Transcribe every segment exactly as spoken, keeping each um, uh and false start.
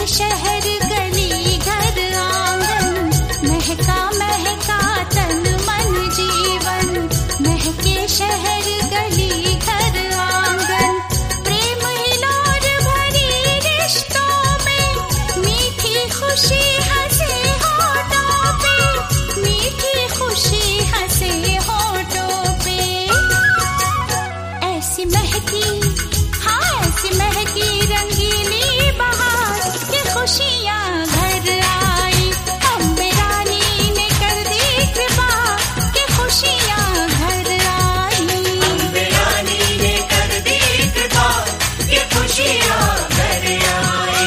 शहर गली घर आंगन, महका महका तन मन जीवन, महके शहर गली घर आंगन, प्रेम हिलोर भरी रिश्तों में, मीठी खुशी हंसे होठों पे, मीठी खुशी हंसे होठों पे। ऐसी महकी, हाँ ऐसी महकी रंगीली बहार के खुशियाँ घर आई, अम्बे रानी ने कर दी कृपा के खुशियाँ घर आई, अम्बे रानी ने कर दी कृपा के खुशियाँ घर आई।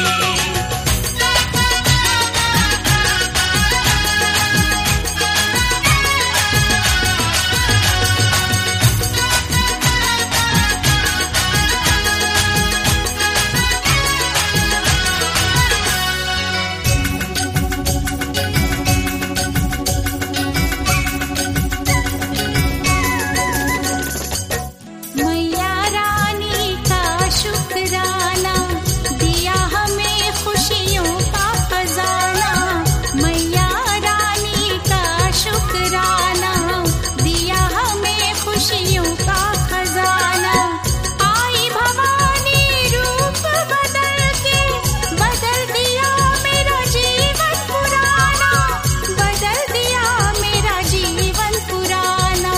मैया रानी का शुक्राना, दिया हमें खुशियों का खजाना, मैया रानी का शुक्राना, दिया हमें खुशियों का खजाना। आई भवानी रूप बदल के, बदल दिया मेरा जीवन पुराना, बदल दिया मेरा जीवन पुराना।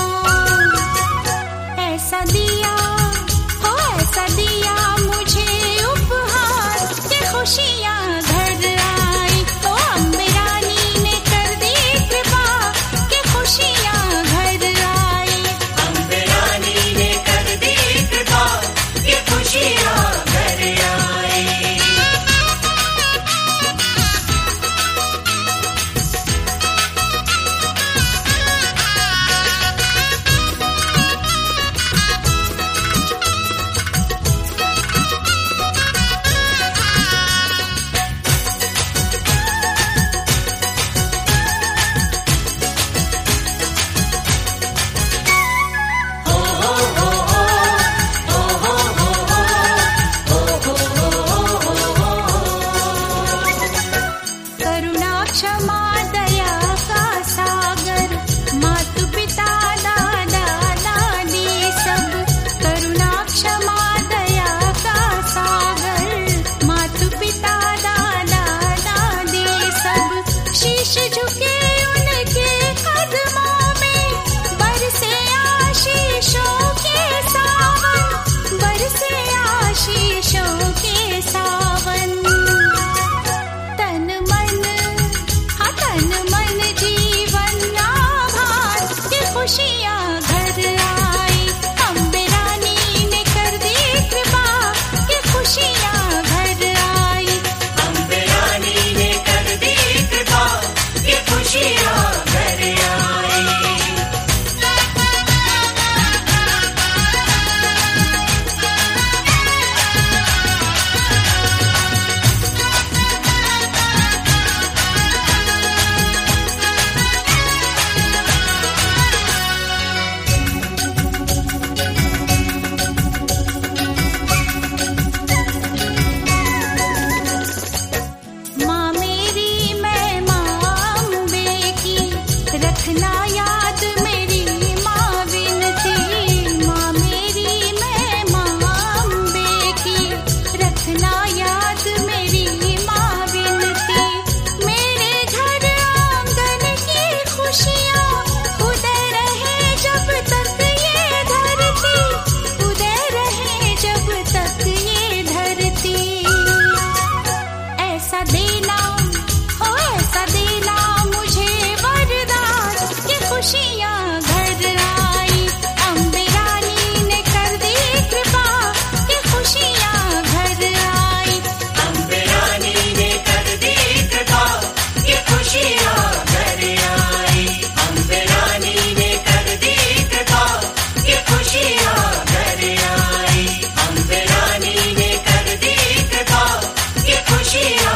ऐसा दिया, हो ऐसा दिया मुझे उपहार के खुशियाँ घर आई, ओ अम्बे रानी ने कर दी कृपा के खुशियाँ घर आई, अम्बे रानी ने कर दी कृपा के खुशियाँ घर आई। करुणा क्षमा दया का सागर, मातु पिता दादा दादी सब, करुणा क्षमा दया का सागर, मातु पिता दादा दादी सब, शीश झुके उनके कदमों में, बरसे आशीषों के सावन, बरसे आशीषों के सावन। तन मन, हाँ तन मन जीवन आभार के खुशियाँ घर आई, अम्बे रानी ने कर दी कृपा के खुशियाँ घर आई, अम्बे रानी ने कर दी कृपा के खुशियाँ घर आई। माँ मेरी मैं माँ अम्बे की, रखना याद मेरी माँ विनती, माँ मेरी मैं माँ अम्बे की, रखना याद मेरी माँ विनती। मेरे घर आंगन की खुशियाँ उदय रहे जब तक ये धरती, उदय रहे जब तक ये धरती। ऐसा देना, हो ऐसा देना मुझे वरदान के खुशियाँ घर आई, अम्बे रानी ने कर दी कृपा के खुशियाँ घर आई, अम्बे रानी ने कर दी कृपा के खुशियाँ घर आई, अम्बे रानी ने कर दी कृपा के खुशियाँ घर आई, अम्बे रानी ने कर दी कृपा के खुशियाँ